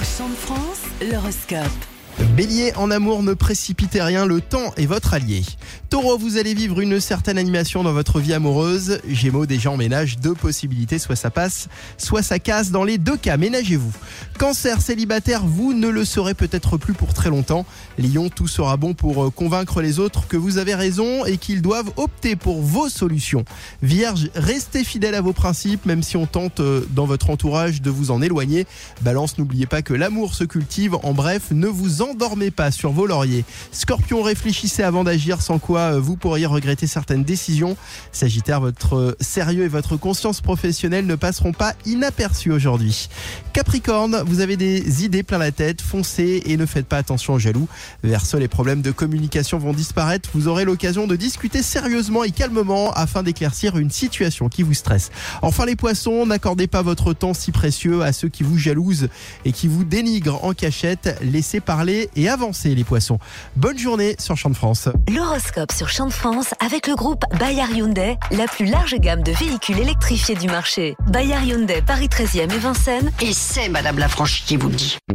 Chant de France, l'horoscope. Bélier, en amour, ne précipitez rien, le temps est votre allié. Taureau, vous allez vivre une certaine animation dans votre vie amoureuse. Gémeaux, déjà en ménage, deux possibilités, soit ça passe, soit ça casse. Dans les deux cas, ménagez-vous. Cancer, célibataire, vous ne le serez peut-être plus pour très longtemps. Lion, tout sera bon pour convaincre les autres que vous avez raison et qu'ils doivent opter pour vos solutions. Vierge, restez fidèle à vos principes, même si on tente dans votre entourage de vous en éloigner. Balance, n'oubliez pas que l'amour se cultive. En bref, ne vous endormez pas sur vos lauriers. Scorpion, réfléchissez avant d'agir, sans quoi vous pourriez regretter certaines décisions. Sagittaire, votre sérieux et votre conscience professionnelle ne passeront pas inaperçus aujourd'hui. Capricorne, vous avez des idées plein la tête, foncez et ne faites pas attention aux jaloux. Verseau, les problèmes de communication vont disparaître. Vous aurez l'occasion de discuter sérieusement et calmement afin d'éclaircir une situation qui vous stresse. Enfin les poissons, n'accordez pas votre temps si précieux à ceux qui vous jalousent et qui vous dénigrent en cachette. Laissez parler et avancez les poissons. Bonne journée sur Chant de France. L'horoscope sur Chant de France avec le groupe Bayard Hyundai, la plus large gamme de véhicules électrifiés du marché. Bayard Hyundai, Paris 13e et Vincennes. Et c'est Madame la Franchi qui vous le dit.